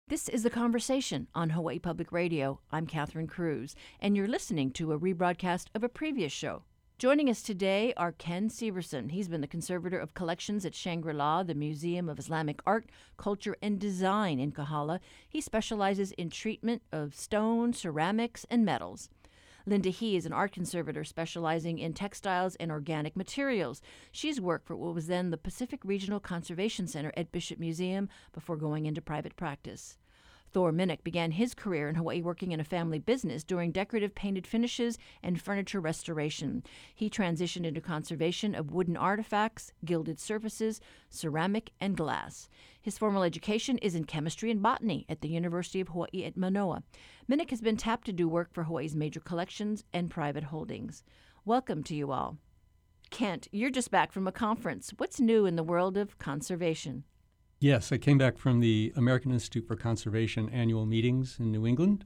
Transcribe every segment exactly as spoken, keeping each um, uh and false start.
This is The Conversation on Hawaii Public Radio. I'm Catherine Cruz, and you're listening to a rebroadcast of a previous show. Joining us today are Ken Severson. He's been the conservator of collections at Shangri-La, the Museum of Islamic Art, Culture, and Design in Kahala. He specializes in treatment of stone, ceramics, and metals. Linda He is an art conservator specializing in textiles and organic materials. She's worked for what was then the Pacific Regional Conservation Center at Bishop Museum before going into private practice. Thor Minnick began his career in Hawaii working in a family business doing decorative painted finishes and furniture restoration. He transitioned into conservation of wooden artifacts, gilded surfaces, ceramic, and glass. His formal education is in chemistry and botany at the University of Hawaii at Manoa. Minnick has been tapped to do work for Hawaii's major collections and private holdings. Welcome to you all. Kent, you're just back from a conference. What's new in the world of conservation? Yes, I came back from the American Institute for Conservation annual meetings in New England.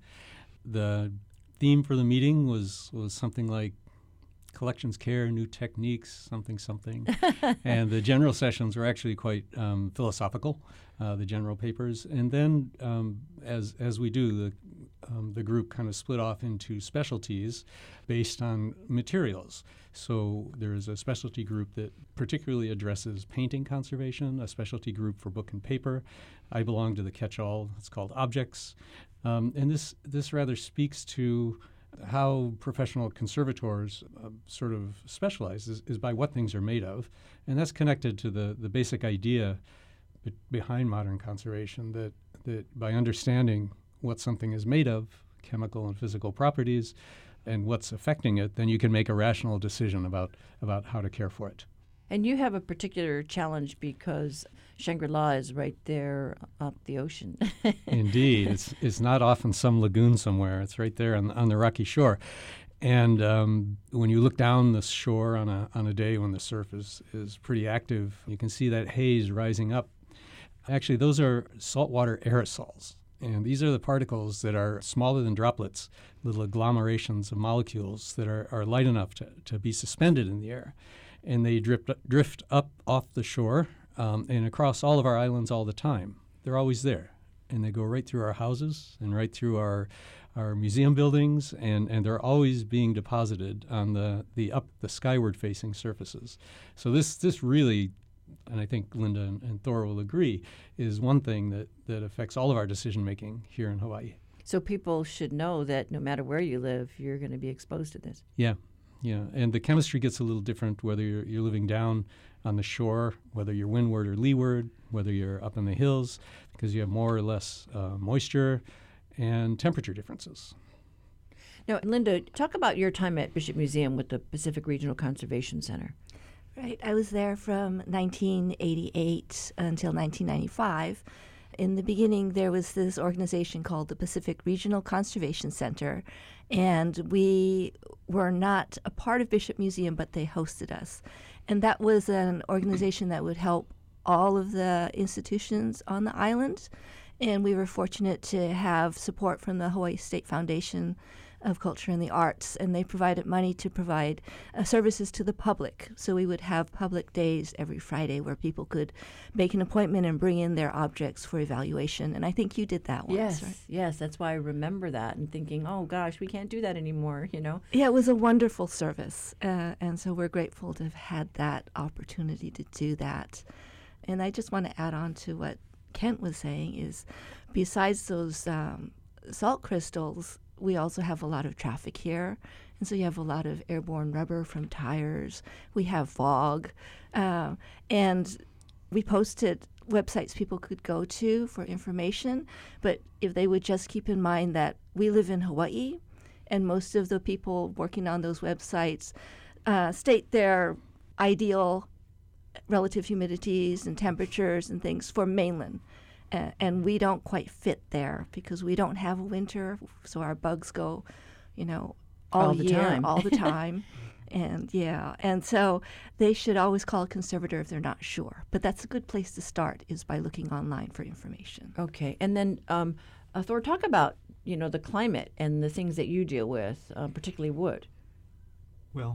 The theme for the meeting was, was something like collections care, new techniques, something, something. And the general sessions were actually quite um, philosophical, uh, the general papers. And then, um, as as we do, the um, the group kind of split off into specialties based on materials. So there is a specialty group that particularly addresses painting conservation, a specialty group for book and paper. I belong to the catch-all. It's called Objects. Um, and this this rather speaks to how professional conservators uh, sort of specialize is, is by what things are made of. And that's connected to the, the basic idea be- behind modern conservation, that, that by understanding what something is made of, chemical and physical properties, and what's affecting it, then you can make a rational decision about, about how to care for it. And you have a particular challenge because Shangri-La is right there up the ocean. Indeed. It's it's not off in some lagoon somewhere. It's right there on, on the rocky shore. And um, when you look down the shore on a on a day when the surf is, is pretty active, you can see that haze rising up. Actually, those are saltwater aerosols. And these are the particles that are smaller than droplets, little agglomerations of molecules that are, are light enough to, to be suspended in the air. And they drift, drift up off the shore um, and across all of our islands all the time. They're always there. And they go right through our houses and right through our our museum buildings, and, and they're always being deposited on the, the up the skyward facing surfaces. So this this really, and I think Linda and, and Thor will agree, is one thing that, that affects all of our decision making here in Hawaii. So people should know that no matter where you live, you're going to be exposed to this. Yeah. Yeah, and the chemistry gets a little different whether you're, you're living down on the shore, whether you're windward or leeward, whether you're up in the hills, because you have more or less uh, moisture and temperature differences. Now, Linda, talk about your time at Bishop Museum with the Pacific Regional Conservation Center. Right. I was there from nineteen eighty-eight until nineteen ninety-five. In the beginning, there was this organization called the Pacific Regional Conservation Center, and we were not a part of Bishop Museum, but they hosted us. And that was an organization that would help all of the institutions on the island, and we were fortunate to have support from the Hawaii State Foundation of Culture and the Arts, and they provided money to provide uh, services to the public. So we would have public days every Friday where people could make an appointment and bring in their objects for evaluation. And I think you did that once, yes, right? Yes, that's why I remember that and thinking, oh gosh, we can't do that anymore, you know? Yeah, it was a wonderful service. Uh, and so we're grateful to have had that opportunity to do that. And I just want to add on to what Kent was saying is, besides those um, salt crystals, we also have a lot of traffic here, and so you have a lot of airborne rubber from tires. We have fog, uh, and we posted websites people could go to for information, but if they would just keep in mind that we live in Hawaii, and most of the people working on those websites uh, state their ideal relative humidities and temperatures and things for mainland. Uh, and we don't quite fit there because we don't have a winter, so our bugs go, you know, all, all the year, time. all the time. And yeah, and so they should always call a conservator if they're not sure. But that's a good place to start, is by looking online for information. Okay, and then um, uh, Thor, talk about, you know, the climate and the things that you deal with, uh, particularly wood. Well,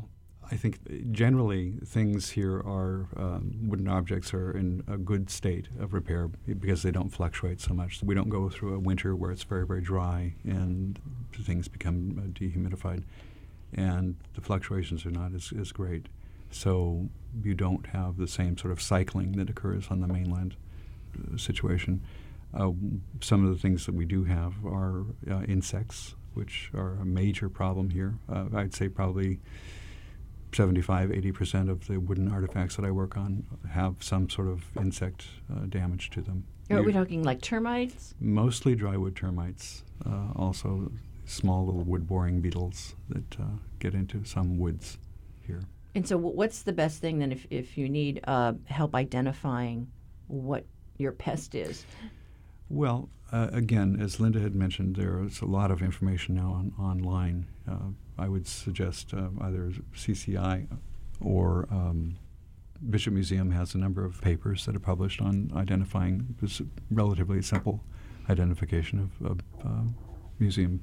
I think generally things here are, um, wooden objects are in a good state of repair because they don't fluctuate so much. We don't go through a winter where it's very, very dry and things become uh, dehumidified, and the fluctuations are not as, as great. So you don't have the same sort of cycling that occurs on the mainland uh, situation. Uh, some of the things that we do have are uh, insects, which are a major problem here. Uh, I'd say probably seventy-five, eighty percent of the wooden artifacts that I work on have some sort of insect uh, damage to them. Are we talking like termites? Mostly drywood termites, uh, also small little wood-boring beetles that uh, get into some woods here. And so what's the best thing then if, if you need uh, help identifying what your pest is? Well, uh, again, as Linda had mentioned, there is a lot of information now on, online. Uh, I would suggest uh, either C C I or um, Bishop Museum has a number of papers that are published on identifying this relatively simple identification of, of uh, museum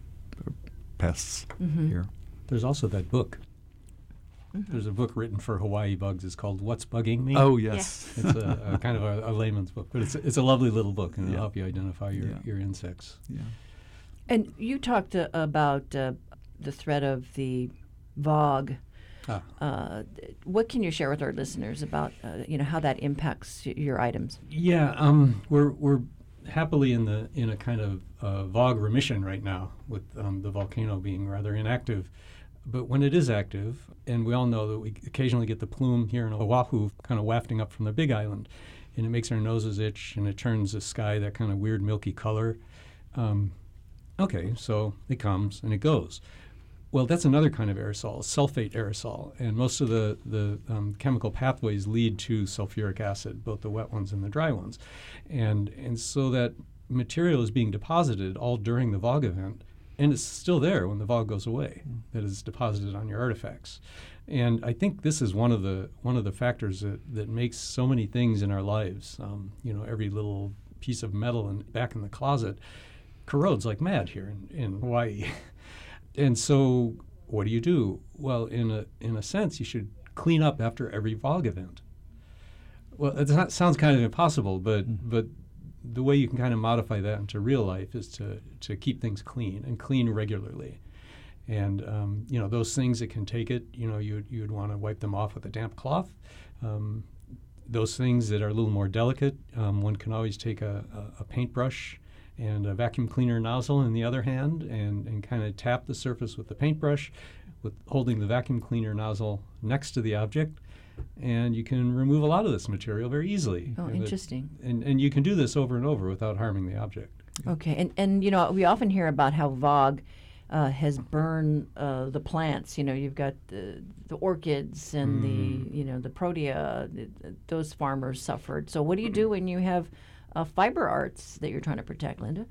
pests Mm-hmm. here. There's also that book. Mm-hmm. There's a book written for Hawaii bugs. It's called What's Bugging Me? Oh, yes. It's a, a kind of a, a layman's book, but it's a, it's a lovely little book, and Yeah. it'll help you identify your, Yeah. your insects. Yeah. And you talked uh, about uh, the threat of the V O G. Ah. Uh, what can you share with our listeners about uh, you know how that impacts y- your items? Yeah, um, we're we're happily in the in a kind of uh, V O G remission right now, with um, the volcano being rather inactive. But when it is active, and we all know that we occasionally get the plume here in Oahu kind of wafting up from the Big Island, and it makes our noses itch, and it turns the sky that kind of weird milky color. Um, okay, so it comes and it goes. Well, that's another kind of aerosol, sulfate aerosol, and most of the, the um, chemical pathways lead to sulfuric acid, both the wet ones and the dry ones. And, and so that material is being deposited all during the V O G event, and it's still there when the V O G goes away, mm. that is deposited on your artifacts. And I think this is one of the one of the factors that, that makes so many things in our lives, um, you know, every little piece of metal in, back in the closet corrodes like mad here in, in Hawaii. And so what do you do? Well, in a in a sense, you should clean up after every V O G event. Well, it not, sounds kind of impossible, but mm. but the way you can kind of modify that into real life is to, to keep things clean and clean regularly. And, um, you know, those things that can take it, you know, you you would want to wipe them off with a damp cloth. Um, those things that are a little more delicate, um, one can always take a, a, a paintbrush and a vacuum cleaner nozzle in the other hand and, and kind of tap the surface with the paintbrush, with holding the vacuum cleaner nozzle next to the object. And you can remove a lot of this material very easily. Oh, and interesting. It, and, and you can do this over and over without harming the object. Okay, and, and you know, we often hear about how V O G uh, has burned uh, the plants. You know, you've got the, the orchids and mm. the, you know, the protea. The, those farmers suffered. So what do you do when you have uh, fiber arts that you're trying to protect, Linda?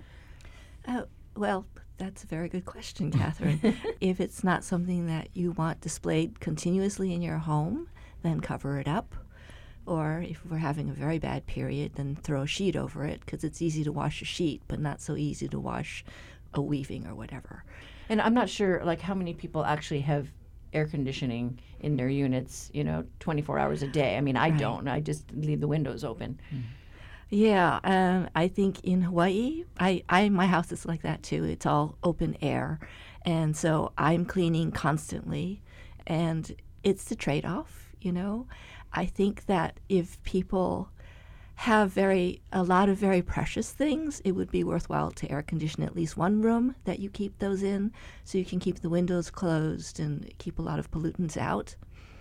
Uh, well, that's a very good question, Catherine. If it's not something that you want displayed continuously in your home, then cover it up. Or if we're having a very bad period, then throw a sheet over it, because it's easy to wash a sheet, but not so easy to wash a weaving or whatever. And I'm not sure, like, how many people actually have air conditioning in their units, you know, twenty-four hours a day. I mean, I right. don't. I just leave the windows open. Mm. Yeah, um, I think in Hawaii, I, I my house is like that too. It's all open air, and so I'm cleaning constantly, and it's the trade-off, you know. I think that if people have very a lot of very precious things, it would be worthwhile to air condition at least one room that you keep those in, so you can keep the windows closed and keep a lot of pollutants out.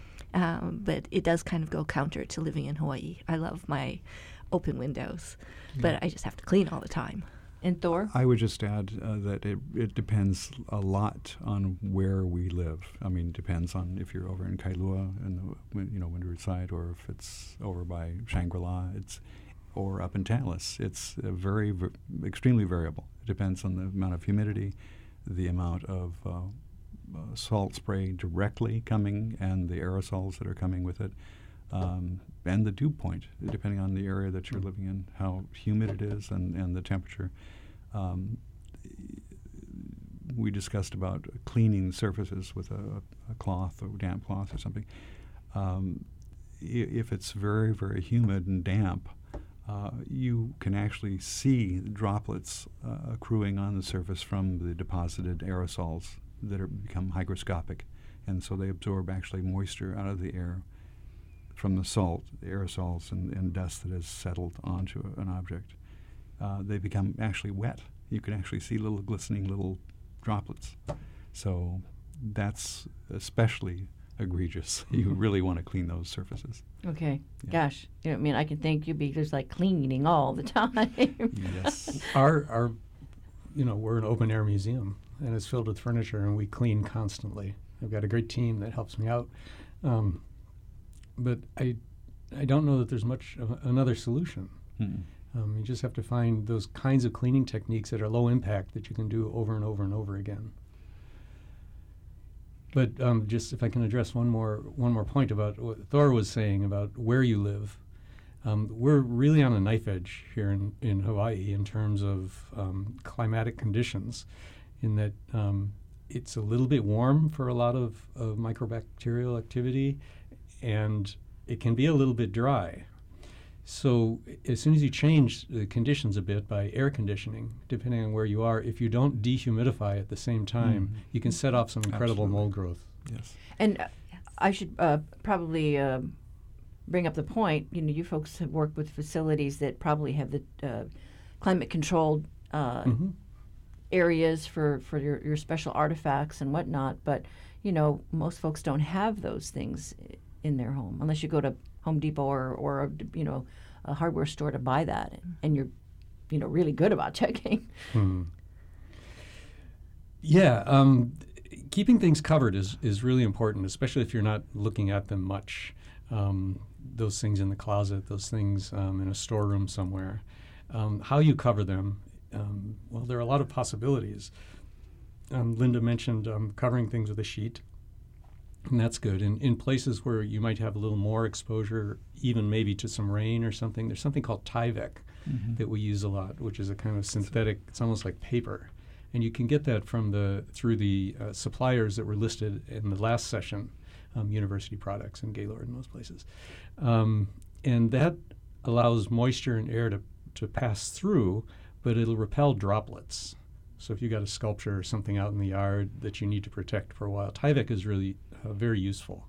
Um, but it does kind of go counter to living in Hawaii. I love my open windows, yeah. but I just have to clean all the time. And Thor? I would just add uh, that it, it depends a lot on where we live. I mean, it depends on if you're over in Kailua and the you know Windward side, or if it's over by Shangri-La, it's or up in Talus. It's uh, very, ver- extremely variable. It depends on the amount of humidity, the amount of uh, uh, salt spray directly coming, and the aerosols that are coming with it. Um, and the dew point, depending on the area that you're living in, how humid it is and, and the temperature. Um, we discussed about cleaning surfaces with a, a cloth or damp cloth or something. Um, if it's very, very humid and damp, uh, you can actually see droplets uh, accruing on the surface from the deposited aerosols that are become hygroscopic. And so they absorb actually moisture out of the air from the salt, the aerosols, and, and dust that has settled onto a, an object. Uh, they become actually wet. You can actually see little glistening little droplets. So that's especially egregious. You really want to clean those surfaces. Okay. Yeah. Gosh, you know, I mean, I can thank you because like cleaning all the time. Yes. Our, our, you know, we're an open air museum, and it's filled with furniture, and we clean constantly. I've got a great team that helps me out, um, but I, I don't know that there's much of a, another solution. Mm. Um, you just have to find those kinds of cleaning techniques that are low impact that you can do over and over and over again. But um, just if I can address one more one more point about what Thor was saying about where you live, um, we're really on a knife edge here in, in Hawaii in terms of um, climatic conditions, in that um, it's a little bit warm for a lot of, of microbacterial activity, and it can be a little bit dry. So as soon as you change the conditions a bit by air conditioning, depending on where you are, if you don't dehumidify at the same time, Mm-hmm. you can set off some incredible Absolutely. mold growth. Yes. And uh, I should uh, probably uh, bring up the point, you know, you folks have worked with facilities that probably have the uh, climate-controlled uh, Mm-hmm. areas for, for your, your special artifacts and whatnot, but, you know, most folks don't have those things i- in their home, unless you go to Home Depot or, or a, you know, a hardware store to buy that, and you're, you know, really good about checking. Hmm. Yeah, um, keeping things covered is, is really important, especially if you're not looking at them much. Um, those things in the closet, those things um, in a storeroom somewhere. Um, how you cover them, um, well, there are a lot of possibilities. Um, Linda mentioned um, covering things with a sheet, and that's good. In, in places where you might have a little more exposure, even maybe to some rain or something, there's something called Tyvek Mm-hmm. that we use a lot, which is a kind of synthetic, it's almost like paper. And you can get that from the through the uh, suppliers that were listed in the last session, um, University Products and Gaylord and those places. Um, and that allows moisture and air to, to pass through, but it'll repel droplets. So if you got a sculpture or something out in the yard that you need to protect for a while, Tyvek is really uh, very useful.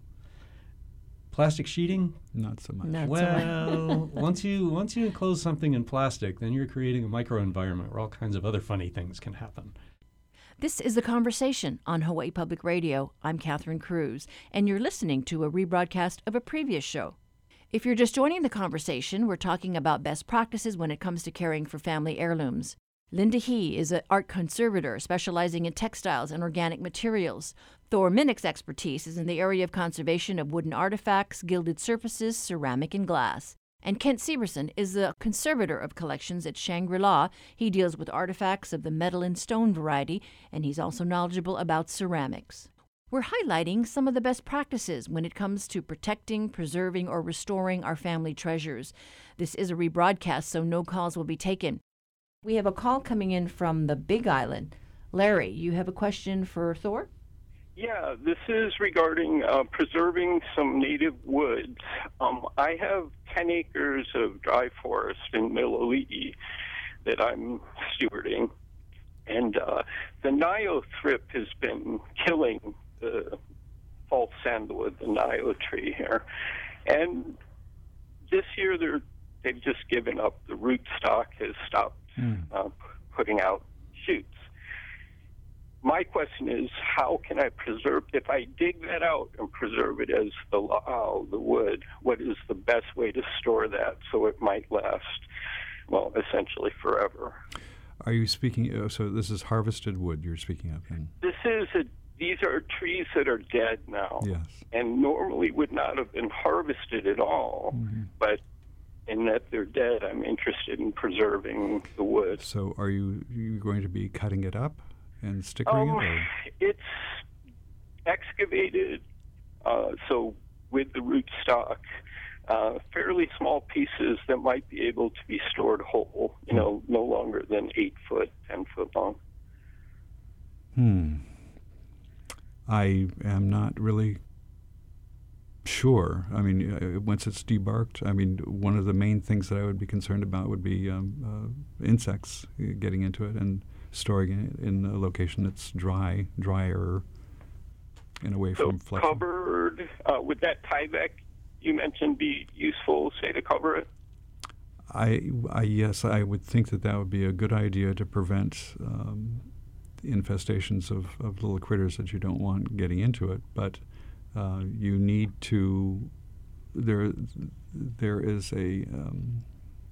Plastic sheeting, Not so much. No. well, once you once you enclose something in plastic, then you're creating a microenvironment where all kinds of other funny things can happen. This is The Conversation on Hawaii Public Radio. I'm Catherine Cruz, and you're listening to a rebroadcast of a previous show. If you're just joining the conversation, we're talking about best practices when it comes to caring for family heirlooms. Linda He is an art conservator specializing in textiles and organic materials. Thor Minnick's expertise is in the area of conservation of wooden artifacts, gilded surfaces, ceramic, and glass. And Kent Severson is the conservator of collections at Shangri-La. He deals with artifacts of the metal and stone variety, and he's also knowledgeable about ceramics. We're highlighting some of the best practices when it comes to protecting, preserving, or restoring our family treasures. This is a rebroadcast, so no calls will be taken. We have a call coming in from the Big Island. Larry, you have a question for Thor? Yeah, this is regarding uh, preserving some native woods. Um, I have ten acres of dry forest in Mililii that I'm stewarding, and uh, the Nio thrip has been killing the false sandalwood, the Nio tree here. And this year they're, they've just given up. The rootstock has stopped Mm. uh, putting out shoots. My question is, how can I preserve, if I dig that out and preserve it as the la'au, the wood, what is the best way to store that so it might last, well, essentially forever? Are you speaking, uh, so this is harvested wood you're speaking of? And This is, a, these are trees that are dead now, yes. and normally would not have been harvested at all, Mm-hmm. but in that they're dead, I'm interested in preserving the wood. So are you, you going to be cutting it up and stickering Um, it? Or? it's excavated, uh, so with the rootstock, uh, fairly small pieces that might be able to be stored whole, you know, no longer than eight foot, ten foot long. Hmm. I am not really sure. I mean, uh, once it's debarked, I mean, one of the main things that I would be concerned about would be um, uh, insects uh, getting into it and storing it in a location that's dry, drier, and away So from flexion. covered, uh, would that Tyvek you mentioned be useful, say, to cover it? I, I yes, I would think that that would be a good idea to prevent um, infestations of, of little critters that you don't want getting into it. But uh, you need to. There, there is a um,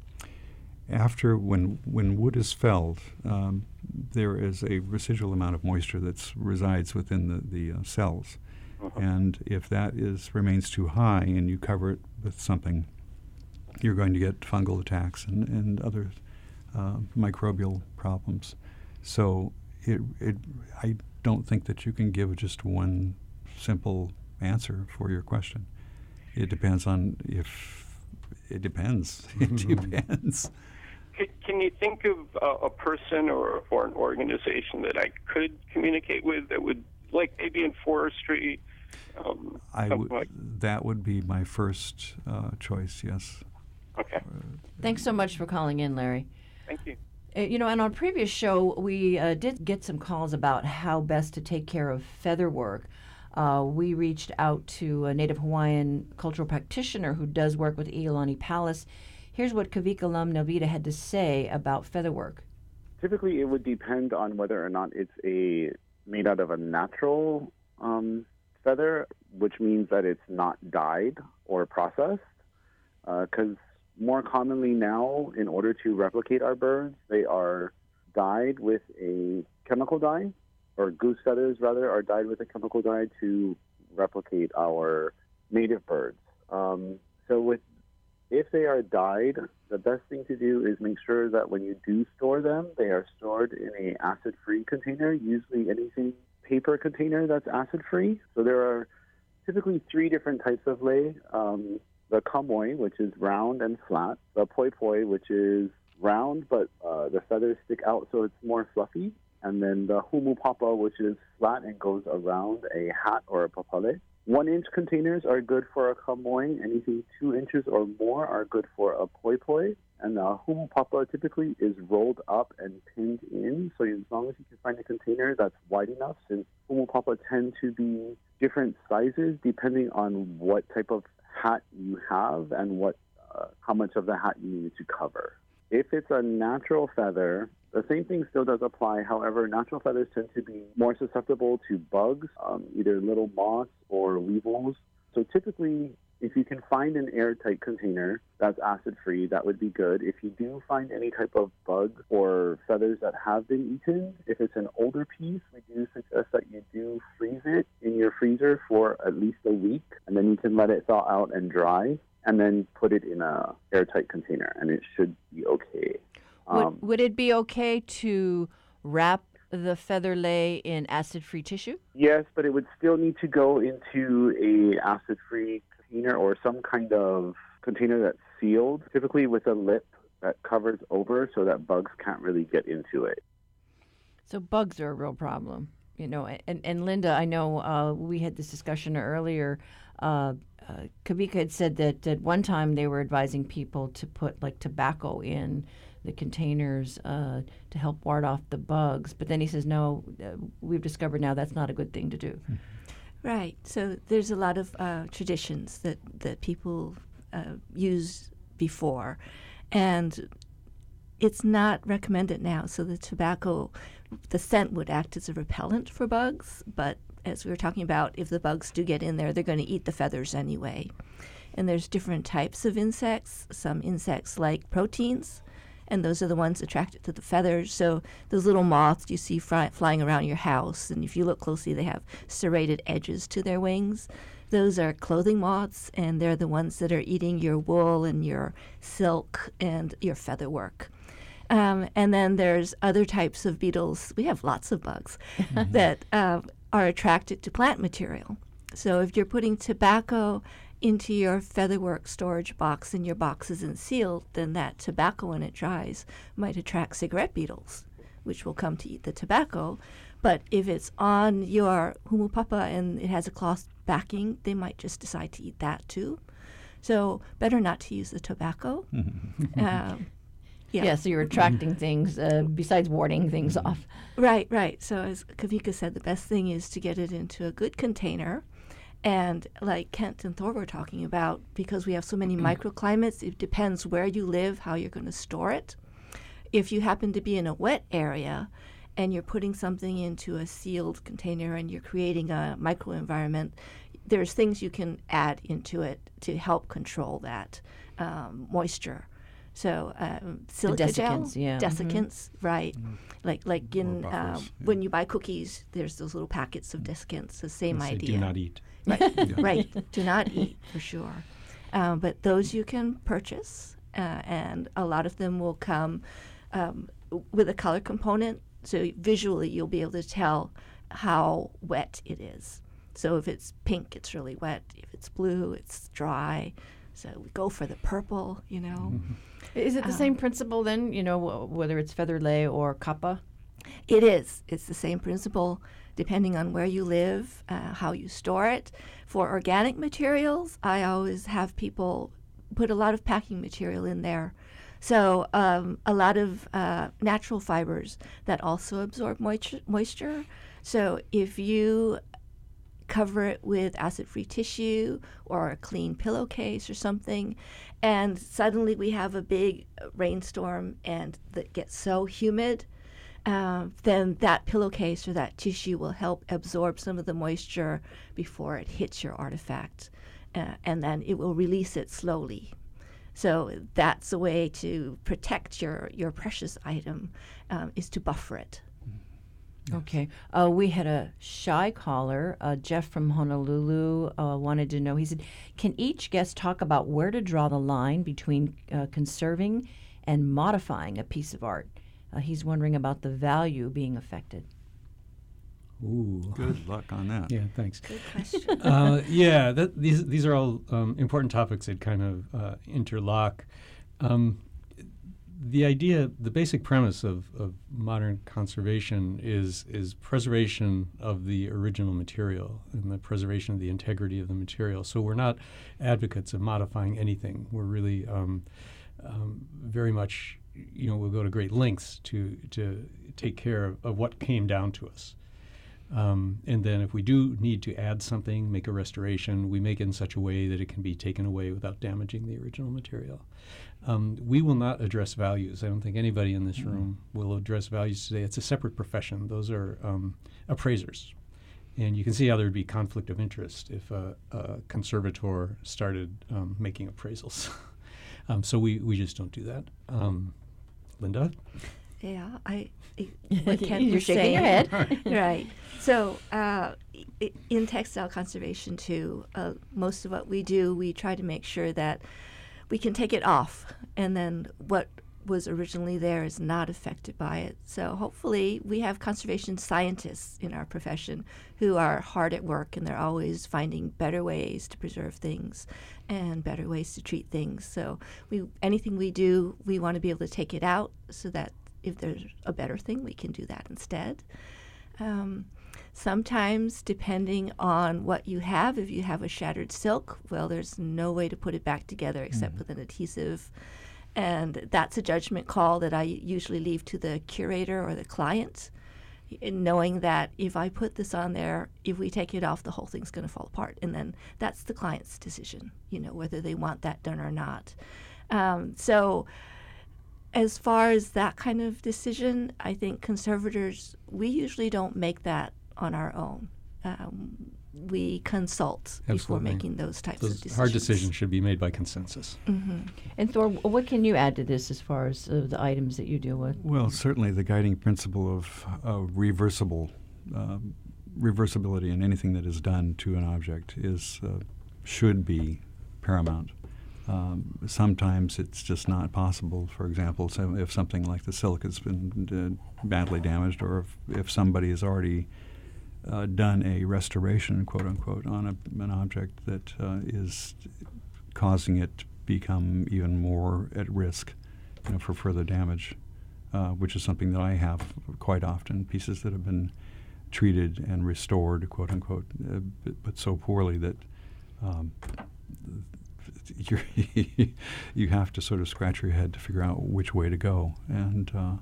after when when wood is felled, um, there is a residual amount of moisture that resides within the the uh, cells, uh-huh. and if that is remains too high and you cover it with something, you're going to get fungal attacks and, and other uh, microbial problems. So it, it, I don't think that you can give just one simple answer for your question. It depends on if, it depends. It depends. Can, can you think of uh, a person or, or an organization that I could communicate with that would, like maybe in forestry? Um, I would. Like that would be my first uh, choice, yes. Okay. Thanks so much for calling in, Larry. Thank you. Uh, you know, and on a previous show, we uh, did get some calls about how best to take care of feather work. Uh, we reached out to a Native Hawaiian cultural practitioner who does work with Iolani Palace. Here's what Kavika Lum Navita had to say about feather work. Typically, it would depend on whether or not it's a made out of a natural um, feather, which means that it's not dyed or processed. Because uh, more commonly now, in order to replicate our birds, they are dyed with a chemical dye, or goose feathers, rather, are dyed with a chemical dye to replicate our native birds. Um, so with if they are dyed, the best thing to do is make sure that when you do store them, they are stored in a acid-free container, usually anything paper container that's acid-free. So there are typically three different types of lei. Um, the kamoi, which is round and flat. The poi poi, which is round, but uh, the feathers stick out so it's more fluffy. And then the humu papa, which is flat and goes around a hat or a papale. One-inch containers are good for a kamoi. Anything two inches or more are good for a poi poi. And the humu papa typically is rolled up and pinned in. So as long as you can find a container that's wide enough, since humu papa tend to be different sizes depending on what type of hat you have and what uh, how much of the hat you need to cover. If it's a natural feather, the same thing still does apply. However, natural feathers tend to be more susceptible to bugs, um, either little moths or weevils. So typically, if you can find an airtight container that's acid-free, that would be good. If you do find any type of bug or feathers that have been eaten, if it's an older piece, we do suggest that you do freeze it in your freezer for at least a week, and then you can let it thaw out and dry, and then put it in a airtight container, and it should be okay. Would, Um, would it be okay to wrap the feather lei in acid-free tissue? Yes, but it would still need to go into a acid-free container or some kind of container that's sealed, typically with a lip that covers over so that bugs can't really get into it. So bugs are a real problem, you know. And, and Linda, I know uh, we had this discussion earlier. Uh, uh, Kavika had said that at one time they were advising people to put like tobacco in the containers uh, to help ward off the bugs. But then he says, no, uh, we've discovered now that's not a good thing to do. Right. So there's a lot of uh, traditions that, that people uh, use before, and it's not recommended now. So the tobacco, the scent would act as a repellent for bugs, but as we were talking about, if the bugs do get in there, they're going to eat the feathers anyway. And there's different types of insects. Some insects like proteins, and those are the ones attracted to the feathers. So those little moths you see fly, flying around your house, and if you look closely, they have serrated edges to their wings. Those are clothing moths, and they're the ones that are eating your wool and your silk and your feather work. Um, and then there's other types of beetles. We have lots of bugs mm-hmm. that uh, are attracted to plant material. So if you're putting tobacco into your featherwork storage box and your box isn't sealed, then that tobacco, when it dries, might attract cigarette beetles, which will come to eat the tobacco. But if it's on your humupapa and it has a cloth backing, they might just decide to eat that too. So better not to use the tobacco. um, Yeah. yeah. So you're attracting things uh, besides warding things off. Right, right. So as Kavika said, the best thing is to get it into a good container. And like Kent and Thor were talking about, because we have so many microclimates, it depends where you live, how you're going to store it. If you happen to be in a wet area and you're putting something into a sealed container and you're creating a microenvironment, there's things you can add into it to help control that um, moisture. So um, silica desiccants, gel, yeah. desiccants, mm-hmm. right? Mm-hmm. Like like in Or um, buffers, yeah. when you buy cookies, there's those little packets of desiccants. The same Say, idea. do not eat. Right, Yeah. right. Do not eat for sure. Um, but those you can purchase, uh, and a lot of them will come um, with a color component. So visually, you'll be able to tell how wet it is. So if it's pink, it's really wet. If it's blue, it's dry. So we go for the purple, you know. Mm-hmm. Is it the Um, same principle then, you know, wh- whether it's feather lay or kappa? It is. It's the same principle depending on where you live, uh, how you store it. For organic materials, I always have people put a lot of packing material in there. So um, a lot of uh, natural fibers that also absorb moisture, moisture. So if you cover it with acid-free tissue or a clean pillowcase or something, and suddenly we have a big rainstorm and that gets so humid, uh, then that pillowcase or that tissue will help absorb some of the moisture before it hits your artifact, uh, and then it will release it slowly. So that's a way to protect your, your precious item, um, is to buffer it. Okay. Uh, we had a shy caller, uh, Jeff from Honolulu, uh, wanted to know. He said, can each guest talk about where to draw the line between uh, conserving and modifying a piece of art? Uh, he's wondering about the value being affected. Ooh. Good luck on that. Yeah, thanks. Good question. uh, yeah, that, these these are all um, important topics that kind of uh, interlock. Um, the idea, the basic premise of, of modern conservation is is preservation of the original material and the preservation of the integrity of the material. So we're not advocates of modifying anything. We're really um, um, very much, you know, we'll go to great lengths to to take care of, of what came down to us. Um, and then if we do need to add something, make a restoration, we make it in such a way that it can be taken away without damaging the original material. Um, we will not address values. I don't think anybody in this mm-hmm. room will address values today. It's a separate profession. Those are um, appraisers. And you can see how there would be conflict of interest if a, a conservator started um, making appraisals. um, so we, we just don't do that. Um, Linda? Yeah, I. I what Kent You're was shaking saying. your head. Right. So uh, I- in textile conservation too, uh, most of what we do, we try to make sure that we can take it off, and then what was originally there is not affected by it. So hopefully we have conservation scientists in our profession who are hard at work, and they're always finding better ways to preserve things and better ways to treat things. So we anything we do, we want to be able to take it out so that if there's a better thing, we can do that instead. Um, sometimes, depending on what you have, if you have a shattered silk, well, there's no way to put it back together except mm. with an adhesive. And that's a judgment call that I usually leave to the curator or the client, knowing that if I put this on there, if we take it off, the whole thing's going to fall apart. And then that's the client's decision, you know, whether they want that done or not. Um, so as far as that kind of decision, I think conservators, we usually don't make that on our own. Um, we consult Absolutely. before making those types those of decisions. Hard decisions should be made by consensus. Mm-hmm. And Thor, what can you add to this as far as uh, the items that you deal with? Well, certainly the guiding principle of uh, reversible, uh, reversibility in anything that is done to an object is uh, should be paramount. Um, sometimes it's just not possible. For example, so if something like the silk has been uh, badly damaged, or if, if somebody has already uh, done a restoration, quote unquote, on a, an object that uh, is causing it to become even more at risk, you know, for further damage, uh, which is something that I have quite often, pieces that have been treated and restored, quote unquote, uh, but, but so poorly that um, you're you have to sort of scratch your head to figure out which way to go. And uh,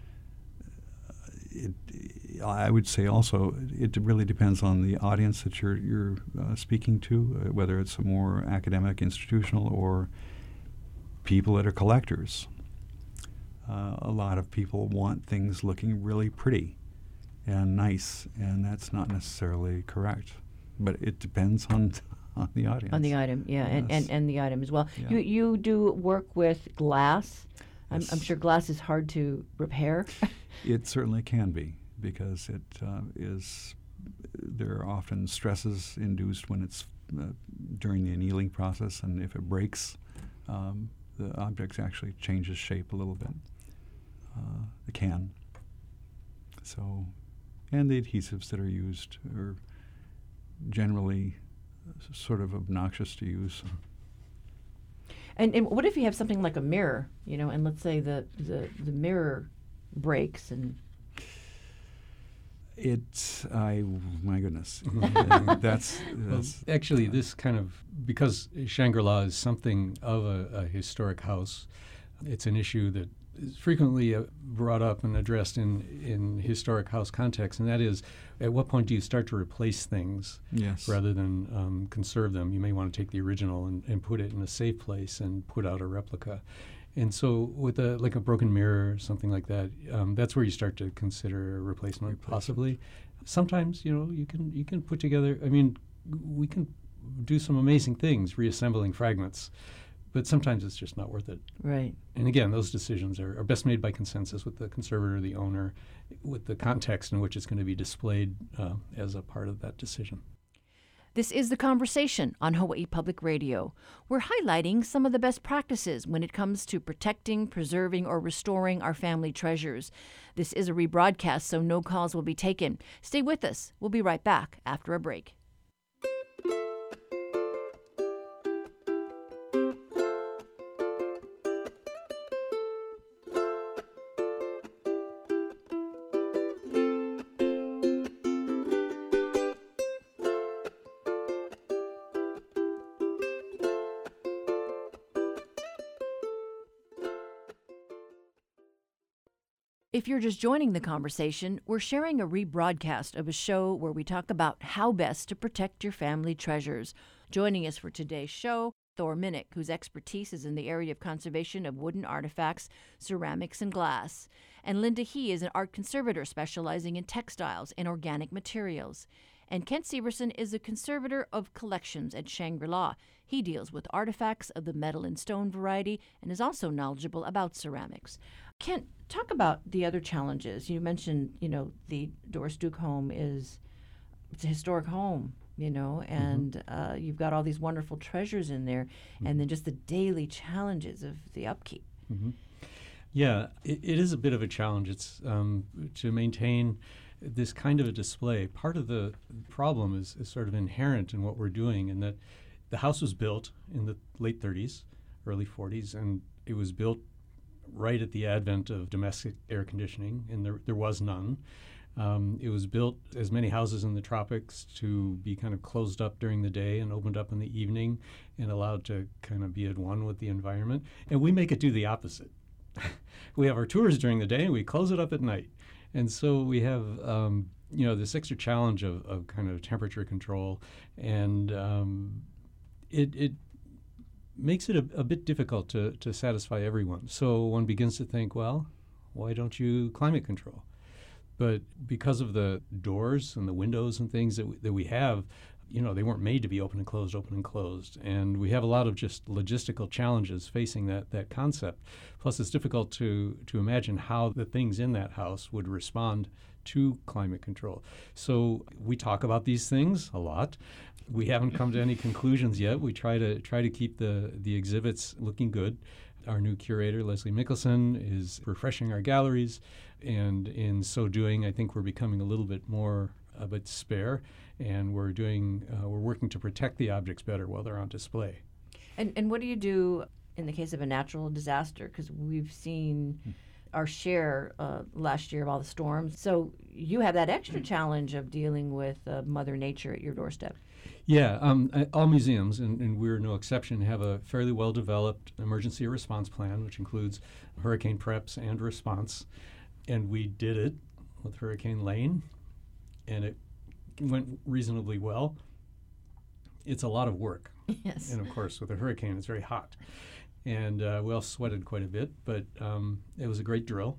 it, I would say also it really depends on the audience that you're you're uh, speaking to, uh, whether it's a more academic, institutional, or people that are collectors. Uh, a lot of people want things looking really pretty and nice, and that's not necessarily correct. But it depends on on the audience. On the item, yeah, and, Yes. and, and the item as well. Yeah. You you do work with glass. I'm, I'm Yes. sure glass is hard to repair. It certainly can be, because it uh, is. There are often stresses induced when it's uh, during the annealing process, and if it breaks, um, the object actually changes shape a little bit. Uh, it can. So, and the adhesives that are used are generally s- sort of obnoxious to use. And, and what if you have something like a mirror, you know, and let's say the, the, the mirror breaks and It's, I, my goodness, Uh, that's, Well, that's actually, this kind of, because Shangri-La is something of a, a historic house, it's an issue that is frequently uh, brought up and addressed in, in historic house context, and that is, at what point do you start to replace things yes. rather than um, conserve them? You may want to take the original and, and put it in a safe place and put out a replica. And so with a like a broken mirror or something like that, um, that's where you start to consider a replacement, Replacement. possibly. Sometimes, you know, you can you can put together, I mean, we can do some amazing things reassembling fragments, but sometimes it's just not worth it. right. And again, those decisions are, are best made by consensus with the conservator, the owner, with the context in which it's going to be displayed uh, as a part of that decision. This is The Conversation on Hawaii Public Radio. We're highlighting some of the best practices when it comes to protecting, preserving, or restoring our family treasures. This is a rebroadcast, so no calls will be taken. Stay with us. We'll be right back after a break. If you're just joining the conversation, we're sharing a rebroadcast of a show where we talk about how best to protect your family treasures. Joining us for today's show, Thor Minnick, whose expertise is in the area of conservation of wooden artifacts, ceramics, and glass. And Linda He is an art conservator specializing in textiles and organic materials. And Kent Severson is a conservator of collections at Shangri-La. He deals with artifacts of the metal and stone variety and is also knowledgeable about ceramics. Kent, talk about the other challenges. You mentioned, you know, the Doris Duke home is, it's a historic home, you know, and mm-hmm. uh, you've got all these wonderful treasures in there, mm-hmm. and then just the daily challenges of the upkeep. Mm-hmm. Yeah, it, it is a bit of a challenge. It's um, to maintain this kind of a display. Part of the problem is, is sort of inherent in what we're doing, in that the house was built in the late thirties, early forties, and it was built right at the advent of domestic air conditioning, and there, there was none. Um, it was built, as many houses in the tropics, to be kind of closed up during the day and opened up in the evening and allowed to kind of be at one with the environment. And we make it do the opposite. We have our tours during the day and we close it up at night. And so we have, um, you know, this extra challenge of, of kind of temperature control, and um, it, it makes it a, a bit difficult to, to satisfy everyone. So one begins to think, well, why don't you climate control? But because of the doors and the windows and things that w- that we have, you know, they weren't made to be open and closed, open and closed. And we have a lot of just logistical challenges facing that, that concept. Plus, it's difficult to, to imagine how the things in that house would respond to climate control. So we talk about these things a lot. We haven't come to any conclusions yet. We try to try to keep the, the exhibits looking good. Our new curator, Leslie Mickelson, is refreshing our galleries, and in so doing, I think we're becoming a little bit more a bit spare, and we're doing uh, we're working to protect the objects better while they're on display. And and what do you do in the case of a natural disaster? Because we've seen our share uh, last year of all the storms. So you have that extra challenge of dealing with uh, Mother Nature at your doorstep. Yeah, um, uh, all museums, and, and we're no exception, have a fairly well-developed emergency response plan, which includes hurricane preps and response. And we did it with Hurricane Lane, and it went reasonably well. It's a lot of work. Yes. And of course, with a hurricane, it's very hot. And uh, we all sweated quite a bit, but um, it was a great drill.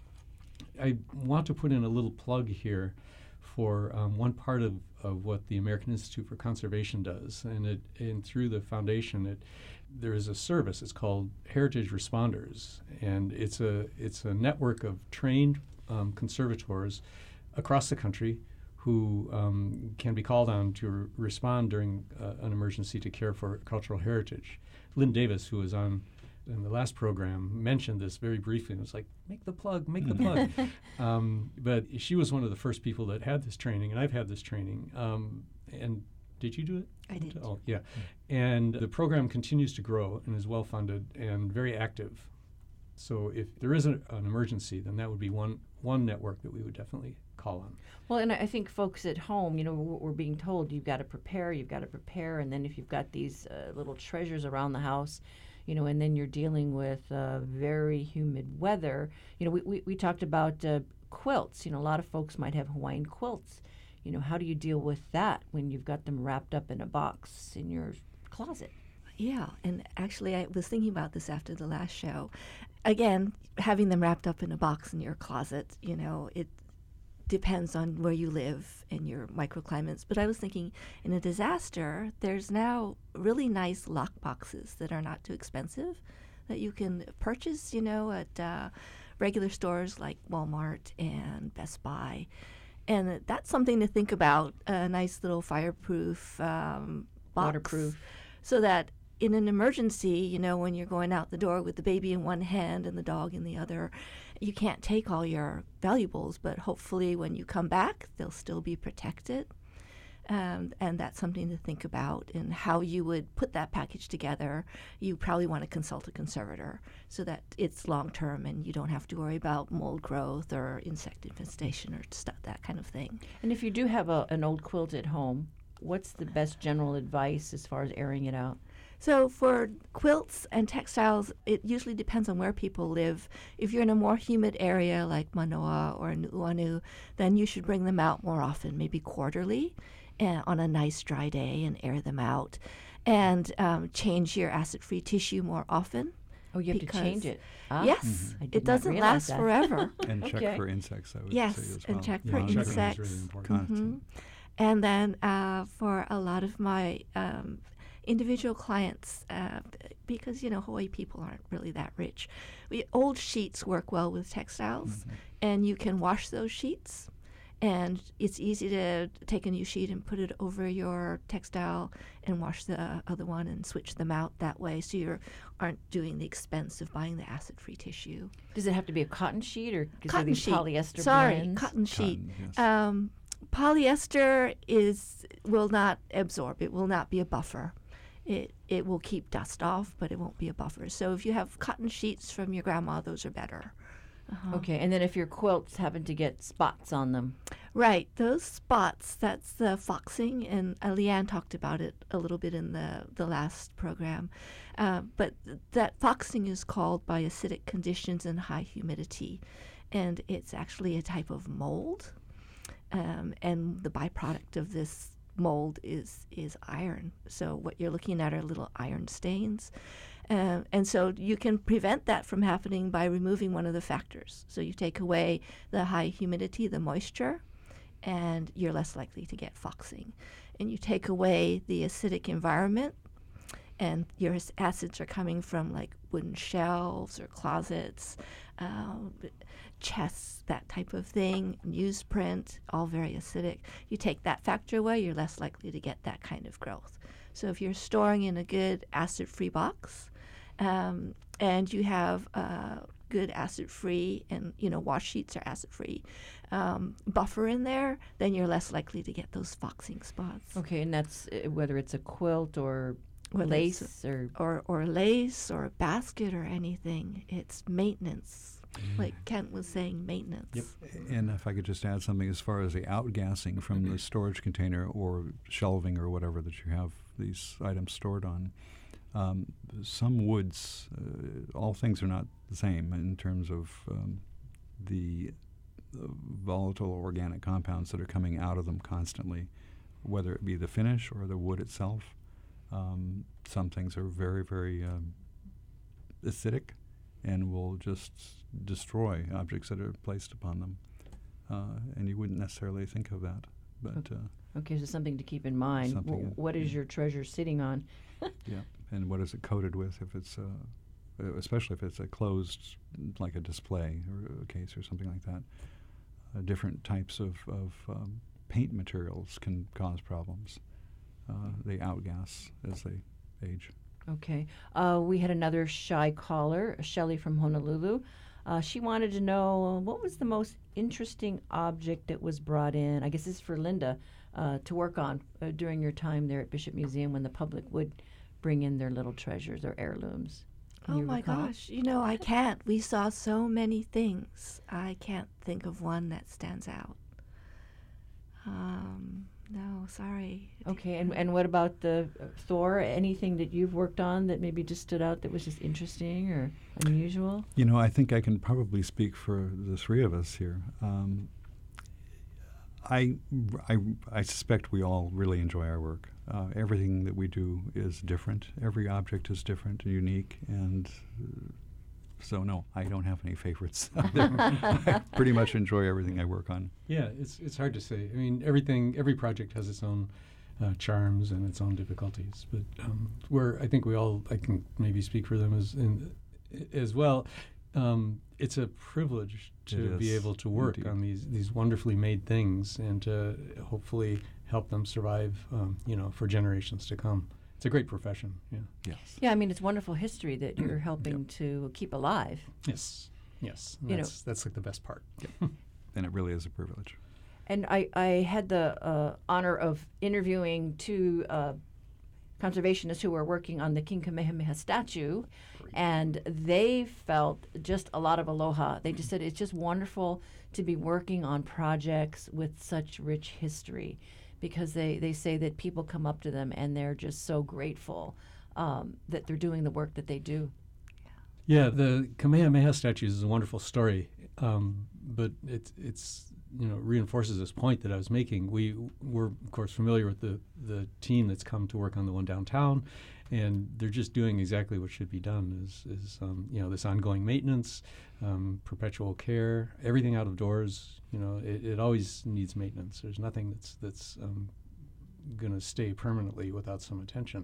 I want to put in a little plug here for um, one part of, of what the American Institute for Conservation does. And, it, and through the foundation, it, there is a service. It's called Heritage Responders. And it's a, it's a network of trained um, conservators across the country who um, can be called on to re- respond during uh, an emergency to care for cultural heritage. Lynn Davis, who was on in the last program, mentioned this very briefly, and was like, make the plug, make the plug. um, but she was one of the first people that had this training, and I've had this training. Um, and did you do it? I did. Oh, yeah. And the program continues to grow and is well-funded and very active. So if there is a, an emergency, then that would be one one network that we would definitely call on. Well, and I think folks at home, you know, we're, we're being told you've got to prepare, you've got to prepare, and then if you've got these uh, little treasures around the house, you know, and then you're dealing with uh, very humid weather. You know, we, we, we talked about uh, quilts. You know, a lot of folks might have Hawaiian quilts. You know, how do you deal with that when you've got them wrapped up in a box in your closet? Yeah, and actually I was thinking about this after the last show. Again, having them wrapped up in a box in your closet, you know, it depends on where you live and your microclimates. But I was thinking, in a disaster, there's now really nice lock boxes that are not too expensive that you can purchase, you know, at uh, regular stores like Walmart and Best Buy. And that's something to think about, a nice little fireproof um, box. Waterproof. So that in an emergency, you know, when you're going out the door with the baby in one hand and the dog in the other, you can't take all your valuables, but hopefully when you come back, they'll still be protected. Um, and that's something to think about in how you would put that package together. You probably want to consult a conservator so that it's long-term and you don't have to worry about mold growth or insect infestation or stuff, that kind of thing. And if you do have a, an old quilt at home, what's the best general advice as far as airing it out? So for quilts and textiles, it usually depends on where people live. If you're in a more humid area like Manoa or Nuuanu, then you should bring them out more often, maybe quarterly, uh, on a nice dry day, and air them out. And um, change your acid-free tissue more often. Oh, you have to change it. Ah, Yes, I did it not doesn't realize last that. forever. And check Okay. for insects, I would Yes, say as and well. check Yeah, for checking is insects. really important. Constant. Mhm. And then uh, for a lot of my um, individual clients, uh, because, you know, Hawaii people aren't really that rich, we, old sheets work well with textiles, Mm-hmm. and you can wash those sheets. And it's easy to take a new sheet and put it over your textile and wash the other one and switch them out that way, so you aren't doing the expense of buying the acid-free tissue. Does it have to be a cotton sheet or is there Cotton these sheet. polyester Sorry, blends? cotton sheet. Cotton, yes. Um, polyester is will not absorb. It will not be a buffer. It it will keep dust off, but it won't be a buffer. So if you have cotton sheets from your grandma, those are better. Uh-huh. Okay, and then if your quilts happen to get spots on them. Right, those spots, that's the foxing, and uh, Leanne talked about it a little bit in the, the last program. Uh, but th- that foxing is called by acidic conditions and high humidity, and it's actually a type of mold. Um, and the byproduct of this mold is, is iron. So what you're looking at are little iron stains. Uh, and so you can prevent that from happening by removing one of the factors. So you take away the high humidity, the moisture, and you're less likely to get foxing. And you take away the acidic environment, and your ac- acids are coming from like wooden shelves or closets, um, chests, that type of thing, newsprint, all very acidic. You take that factor away, you're less likely to get that kind of growth. So if you're storing in a good acid-free box, um, and you have uh, good acid-free, and you know wash sheets are acid-free, um, buffer in there, then you're less likely to get those foxing spots. Okay, and that's uh, whether it's a quilt or Whether it's lace or... or or lace or a basket or anything. It's maintenance. like Kent was saying, maintenance. Yep. And if I could just add something as far as the outgassing from the storage container or shelving or whatever that you have these items stored on, um, some woods, uh, all things are not the same in terms of um, the, the volatile organic compounds that are coming out of them constantly, whether it be the finish or the wood itself. Um, some things are very, very um, acidic and will just destroy objects that are placed upon them. Uh, and you wouldn't necessarily think of that. But uh, Okay, so something to keep in mind. Something, W- uh, what is yeah. your treasure sitting on? yeah, and what is it coated with if it's, uh, uh, especially if it's a closed, like a display or a case or something like that. Uh, different types of, of um, paint materials can cause problems. Uh, they outgas as they age. Okay. Uh, we had another shy caller, Shelley from Honolulu. Uh, she wanted to know what was the most interesting object that was brought in, I guess this is for Linda, uh, to work on uh, during your time there at Bishop Museum when the public would bring in their little treasures or heirlooms. Can Oh you my recall? gosh, you know, I can't. We saw so many things. I can't think of one that stands out. Um, no, sorry. Okay, and, and what about the uh, Thor? Anything that you've worked on that maybe just stood out that was just interesting or unusual? You know, I think I can probably speak for the three of us here. Um, I, I, I suspect we all really enjoy our work. Uh, everything that we do is different. Every object is different and unique, and uh, so no, I don't have any favorites. I pretty much enjoy everything I work on. Yeah, it's it's hard to say. I mean, everything, every project has its own uh, charms and its own difficulties. But um, where I think we all, I can maybe speak for them as in, as well. Um, it's a privilege to It be is, able to work indeed. on these these wonderfully made things and to hopefully help them survive, um, you know, for generations to come. It's a great profession. Yeah. Yes. Yeah, I mean, it's wonderful history that you're helping to keep alive. Yes. Yes. You know- That's that's like the best part. And it really is a privilege. And I, I had the uh, honor of interviewing two uh, conservationists who were working on the King Kamehameha statue, and they felt just a lot of aloha. They just said it's just wonderful to be working on projects with such rich history, because they, they say that people come up to them and they're just so grateful um, that they're doing the work that they do. Yeah, the Kamehameha statues is a wonderful story, um, but it's it's you know reinforces this point that I was making. We were of course familiar with the the team that's come to work on the one downtown, and they're just doing exactly what should be done. Is is um, you know this ongoing maintenance, um, perpetual care, everything out of doors. You know, it, it always needs maintenance. There's nothing that's that's um, going to stay permanently without some attention.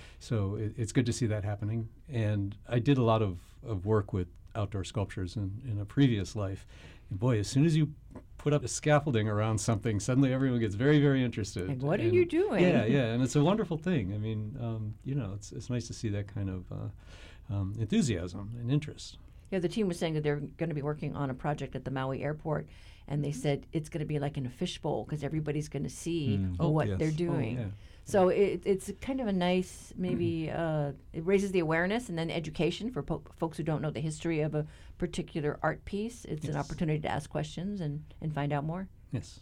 So it, it's good to see that happening. And I did a lot of, of work with outdoor sculptures in, in a previous life. And boy, as soon as you put up the scaffolding around something, suddenly everyone gets very, very interested. Like, what are And you doing? Yeah, yeah, and it's a wonderful thing. I mean, um, you know, it's it's nice to see that kind of uh, um, enthusiasm and interest. Yeah, the team was saying that they're going to be working on a project at the Maui airport, and they said it's going to be like in a fishbowl because everybody's going to see Mm. Oh, what yes. they're Oh, doing. yeah. So it, it's kind of a nice, maybe uh, it raises the awareness and then education for po- folks who don't know the history of a particular art piece. It's an Yes. opportunity to ask questions and, and find out more. Yes.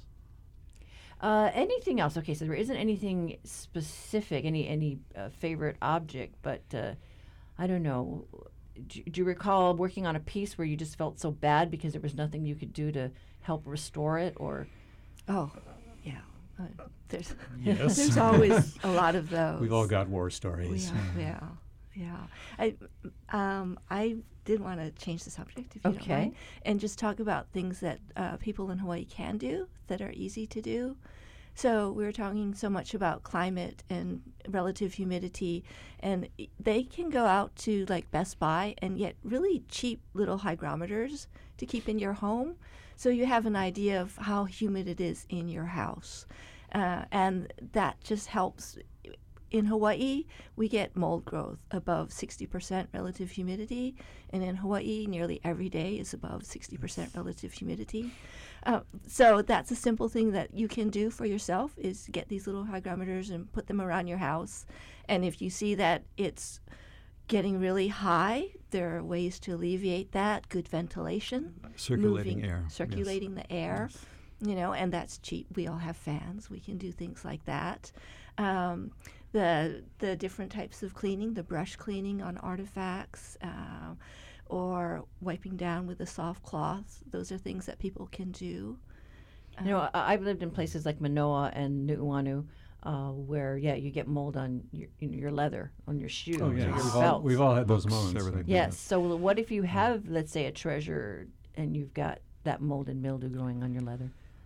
Uh, anything else? Okay, so there isn't anything specific, any any uh, favorite object, but uh, I don't know. Do, do you recall working on a piece where you just felt so bad because there was nothing you could do to help restore it, or? Oh, yeah. Uh, there's Yes. there's always a lot of those. We've all got war stories. Yeah, yeah, yeah. I, um, I did want to change the subject, if you don't Okay. mind, and just talk about things that uh, people in Hawaii can do that are easy to do. So we were talking so much about climate and relative humidity, and i- they can go out to like Best Buy and get really cheap little hygrometers to keep in your home, so you have an idea of how humid it is in your house, uh, and that just helps. In Hawaii, we get mold growth above sixty percent relative humidity, and in Hawaii, nearly every day is above sixty percent relative humidity. Uh, so that's a simple thing that you can do for yourself, is get these little hygrometers and put them around your house. And if you see that it's getting really high, there are ways to alleviate that. Good ventilation, Circulating moving, air. circulating yes. the air. Yes. You know, and that's cheap. We all have fans. We can do things like that. Um, the the different types of cleaning, the brush cleaning on artifacts, uh, or wiping down with a soft cloth. Those are things that people can do. You know, I, I've lived in places like Manoa and Nu'uanu, uh, where yeah, you get mold on your you know, your leather, on your shoes, Oh or yeah, your we've all, belts. we've all had those Books, moments. everything. Yes. So what if you have, let's say, a treasure and you've got that mold and mildew growing on your leather?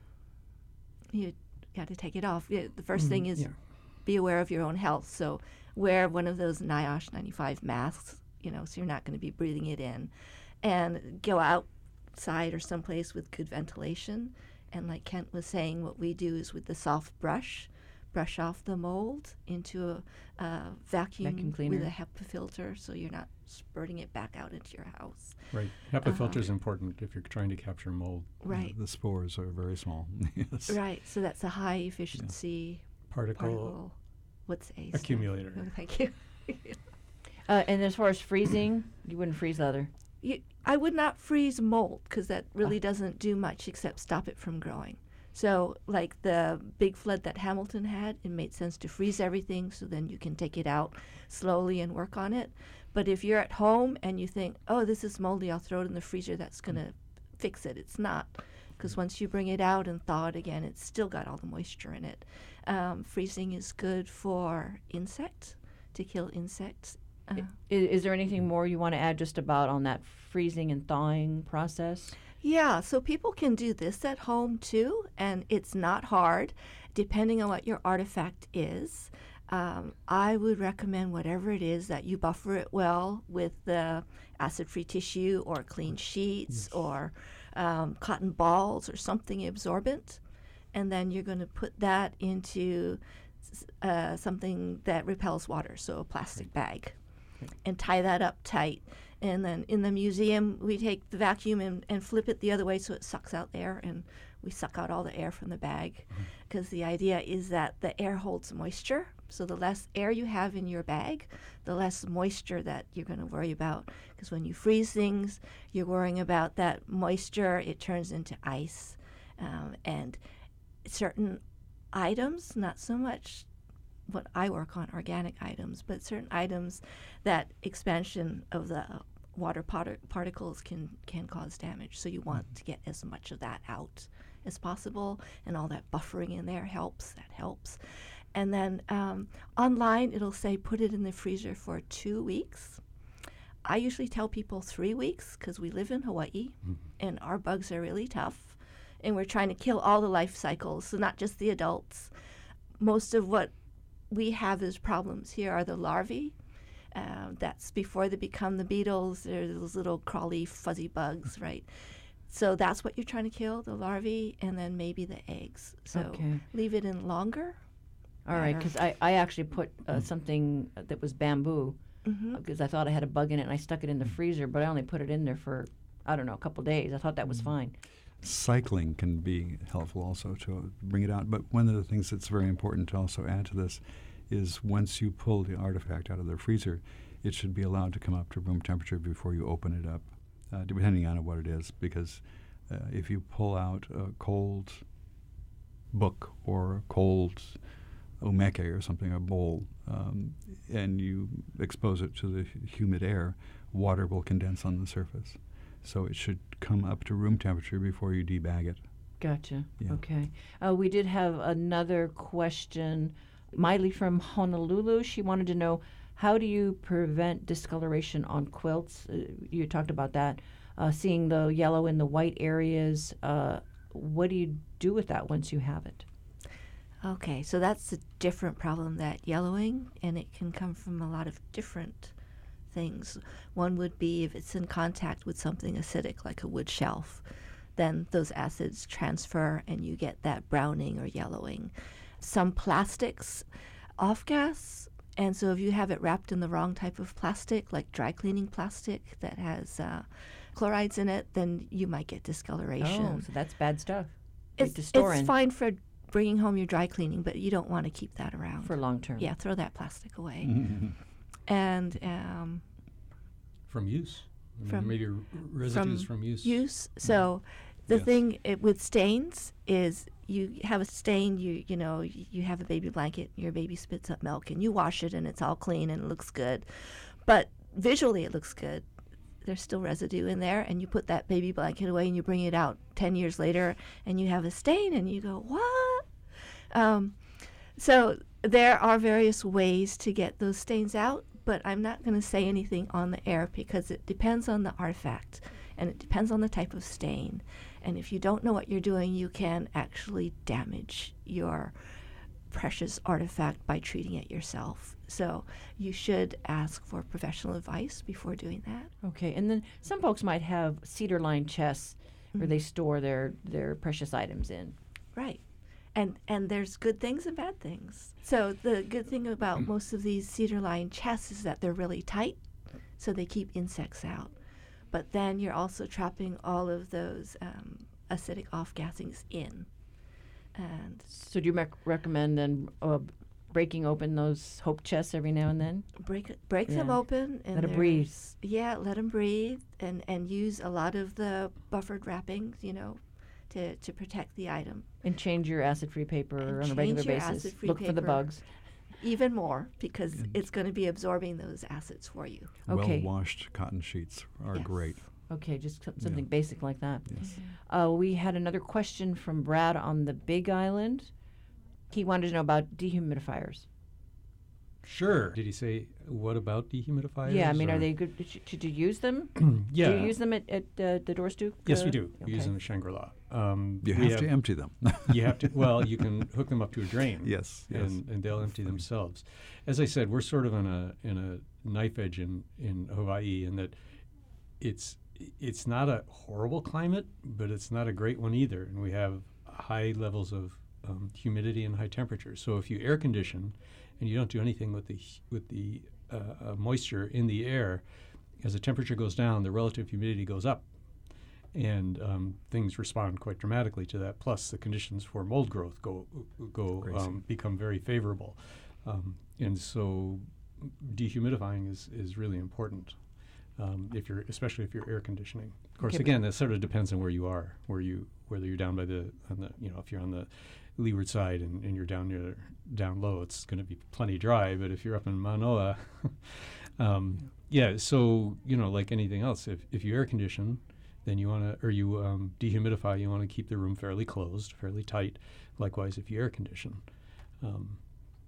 You got to take it off. Yeah, the first thing is yeah. be aware of your own health. So wear one of those NIOSH ninety-five masks, you know, so you're not going to be breathing it in. And go outside or someplace with good ventilation. And like Kent was saying, what we do is with the soft brush, brush off the mold into a, a vacuum, Vacuum cleaner. with a HEPA filter, so you're not spurting it back out into your house. Right. HEPA Uh-huh. filter is important if you're trying to capture mold. Right, The spores are very small. yes. right. So that's a high efficiency Particle, particle. What's A? stand for? accumulator. Oh, thank you. Uh, and as far as freezing, you wouldn't freeze leather. You, I would not freeze mold because that really doesn't do much except stop it from growing. So, like the big flood that Hamilton had, it made sense to freeze everything so then you can take it out slowly and work on it. But if you're at home and you think, oh, this is moldy, I'll throw it in the freezer, that's going to fix it. It's not. Because once you bring it out and thaw it again, it's still got all the moisture in it. Um, freezing is good for insects, to kill insects. Uh, Is, is there anything more you want to add just about on that freezing and thawing process? Yeah, so people can do this at home too, and it's not hard, depending on what your artifact is. Um, I would recommend whatever it is that you buffer it well with the acid-free tissue or clean sheets or um, cotton balls or something absorbent, and then you're going to put that into uh, something that repels water, so a plastic bag, and tie that up tight. And then in the museum, we take the vacuum and, and flip it the other way so it sucks out air, and we suck out all the air from the bag. Because the idea is that the air holds moisture. So the less air you have in your bag, the less moisture that you're going to worry about. Because when you freeze things, you're worrying about that moisture. It turns into ice. Um, and certain items, not so much what I work on, organic items, but certain items that expansion of the water part- particles can, can cause damage. So you want to get as much of that out as possible, and all that buffering in there helps. That helps. And then um, online, it'll say put it in the freezer for two weeks. I usually tell people three weeks because we live in Hawaii, mm-hmm. and our bugs are really tough, and we're trying to kill all the life cycles, so not just the adults. Most of what we have as problems here are the larvae. Uh, that's before they become the beetles. They're those little crawly, fuzzy bugs, right? So that's what you're trying to kill, the larvae, and then maybe the eggs. So Okay. leave it in longer. All right, because I, I actually put uh, something that was bamboo Mm-hmm. because I thought I had a bug in it, and I stuck it in the freezer, but I only put it in there for, I don't know, a couple days. I thought that was fine. Cycling can be helpful also to bring it out. But one of the things that's very important to also add to this is once you pull the artifact out of the freezer, it should be allowed to come up to room temperature before you open it up, uh, depending on what it is. Because uh, if you pull out a cold book or a cold omeke or something, a bowl, um, and you expose it to the humid air, water will condense on the surface. So it should come up to room temperature before you debag it. Gotcha. Yeah. Okay. Uh, we did have another question. Miley from Honolulu, she wanted to know, how do you prevent discoloration on quilts? Uh, you talked about that. Uh, seeing the yellow in the white areas, uh, what do you do with that once you have it? Okay, so that's a different problem, that yellowing, and it can come from a lot of different things. One would be if it's in contact with something acidic, like a wood shelf, then those acids transfer and you get that browning or yellowing. Some plastics off-gas, and so if you have it wrapped in the wrong type of plastic, like dry cleaning plastic that has uh, chlorides in it, then you might get discoloration. Oh, so that's bad stuff. Like It's, to store it's in fine for bringing home your dry cleaning, but you don't want to keep that around. for long term. Yeah, throw that plastic away. And um, from use. I mean, From- maybe r- residues from, use. use. So the Yes. thing it, with stains is you have a stain, you you know, y- you have a baby blanket, your baby spits up milk, and you wash it and it's all clean and it looks good. But visually it looks good. There's still residue in there, and you put that baby blanket away and you bring it out ten years later and you have a stain and you go, what? Um, so there are various ways to get those stains out, but I'm not going to say anything on the air because it depends on the artifact and it depends on the type of stain. And if you don't know what you're doing, you can actually damage your precious artifact by treating it yourself. So you should ask for professional advice before doing that. Okay, and then some folks might have cedar-lined chests where they store their, their precious items in. Right. And and there's good things and bad things. So the good thing about most of these cedar-lined chests is that they're really tight, so they keep insects out. But then you're also trapping all of those um, acidic off-gassings in. And So do you rec- recommend then uh, breaking open those hope chests every now and then? break break them Yeah. open. And Let 'em breathe. there's- Yeah, let them breathe, and, and use a lot of the buffered wrappings, you know, to, to protect the item. And change your acid-free paper And on a regular change your basis. acid-free Look for the paper. bugs. Even more, because And- it's going to be absorbing those acids for you. Okay. Well-washed cotton sheets are Yes. great. Okay, just so- something basic like that. Yes. Uh, we had another question from Brad on the Big Island. He wanted to know about dehumidifiers. Sure. Did he say what about dehumidifiers? Yeah, I mean, are or- they good? Should, should you use them? yeah. Do you use them at, at uh, the Dorstook? Yes, uh, we do. We use okay. them at Shangri-La. Um, You we have to empty them. you have to. Well, you can hook them up to a drain. Yes, yes. and, and they'll empty themselves. As I said, we're sort of on a in a knife edge in, in Hawaii, in that it's it's not a horrible climate, but it's not a great one either, and we have high levels of um, humidity and high temperatures. So if you air condition, and you don't do anything with the h- with the uh, uh, moisture in the air, as the temperature goes down, the relative humidity goes up. And um, things respond quite dramatically to that. Plus, the conditions for mold growth go go Crazy. um, become very favorable, um, and so dehumidifying is, is really important. Um, if you're, especially if you're air conditioning. Of course, Okay, but- again, that sort of depends on where you are, where you whether you're down by the, on the you know, if you're on the leeward side and, and you're down near down low, it's going to be plenty dry. But if you're up in Manoa, um, yeah. So you know, like anything else, if if you air condition, then you want to, or you um, dehumidify, you want to keep the room fairly closed, fairly tight. Likewise, if you air condition. Um,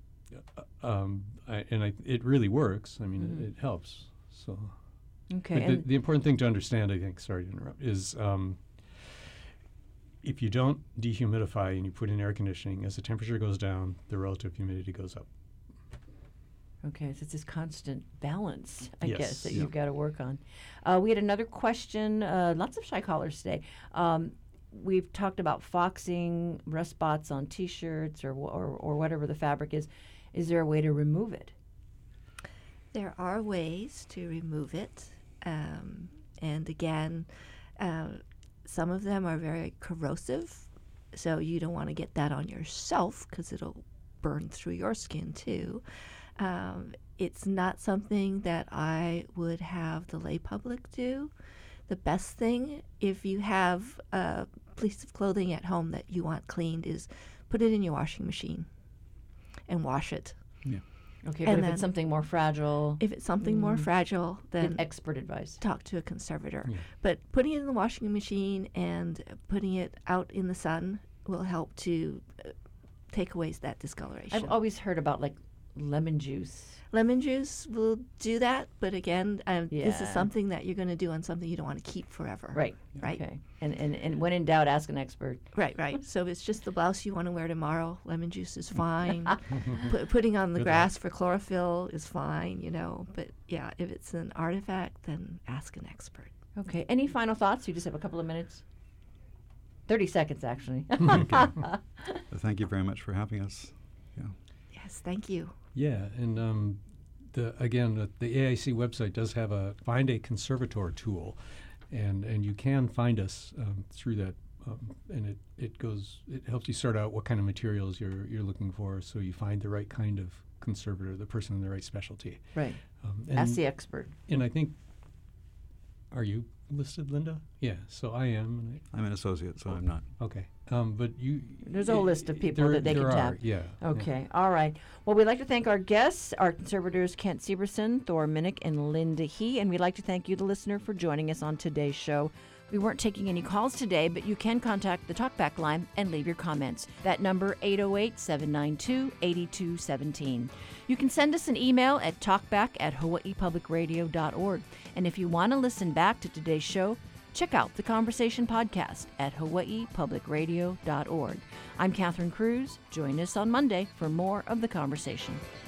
uh, um, I, and I, it really works. I mean, Mhm. it, it helps. So. Okay. But the, And the important thing to understand, I think, sorry to interrupt, is um, if you don't dehumidify and you put in air conditioning, as the temperature goes down, the relative humidity goes up. Okay, so it's this constant balance, I Yes. guess, that Yeah. you've got to work on. Uh, we had another question, uh, lots of shy callers today. Um, we've talked about foxing, rust spots on T-shirts or, wh- or or whatever the fabric is. Is there a way to remove it? There are ways to remove it. Um, and again, uh, some of them are very corrosive. So you don't want to get that on yourself because it'll burn through your skin too. Um, it's not something that I would have the lay public do. The best thing, if you have a piece of clothing at home that you want cleaned, is put it in your washing machine and wash it. Okay, And but if then- it's something more fragile, If it's something more Mm. fragile, give then expert advice. talk to a conservator. Yeah. But putting it in the washing machine and putting it out in the sun will help to uh, take away that discoloration. I've always heard about like lemon juice. Lemon juice will do that, but again, um, this is Yeah. something that you're going to do on something you don't want to keep forever. Right. Right. Okay. And, and and when in doubt, ask an expert. Right, right. So if it's just the blouse you want to wear tomorrow, lemon juice is fine. Put, putting on the Good grass for chlorophyll is fine, you know. But yeah, if it's an artifact, then ask an expert. Okay. Any final thoughts? You just have a couple of minutes. Thirty seconds, actually. Thank you very much for having us. Yeah. Yes, thank you. Yeah, and um, the again, the, the A I C website does have a Find a Conservator tool, and and you can find us um, through that, um, and it, it goes it helps you sort out what kind of materials you're you're looking for, so you find the right kind of conservator, the person in the right specialty. Right. Um, Ask and, the expert. and I think Are you listed, Linda? Yeah, so I am. and I'm an associate, so I'm not. I- Okay, um, but you... There's a whole list of people there- that they there can are, tap. Yeah. yeah. Okay, all right. Well, we'd like to thank our guests, our conservators Kent Severson, Thor Minnick, and Linda He, and we'd like to thank you, the listener, for joining us on today's show. We weren't taking any calls today, but you can contact the Talkback line and leave your comments. That number, eight oh eight, seven nine two, eight two one seven. You can send us an email at talkback at hawaii public radio dot org. And if you want to listen back to today's show, check out the Conversation Podcast at hawaii public radio dot org. I'm Catherine Cruz. Join us on Monday for more of The Conversation.